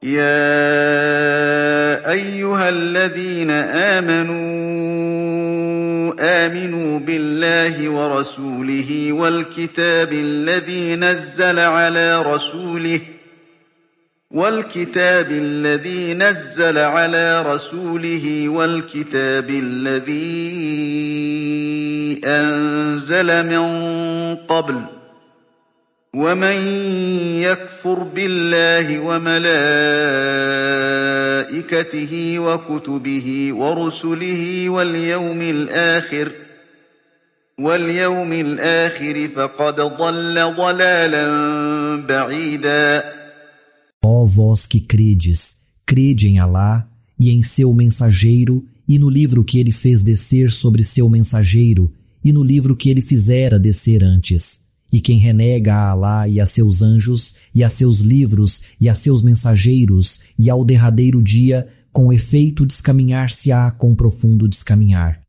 يا أيها الذين آمنوا بالله ورسوله والكتاب الذي نزل على رسوله والكتاب الذي أنزل من قبل ومن يكفر بالله وملائكته وكتبه ورسله واليوم الآخر فقد ضل ضلالا بعيدا. Ó vós que credes, crede em Alá e em seu mensageiro e no livro que ele fez descer sobre seu mensageiro e no livro que ele fizera descer antes. E quem renega a Alá e a seus anjos e a seus livros e a seus mensageiros e ao derradeiro dia, com efeito descaminhar-se-á com profundo descaminhar.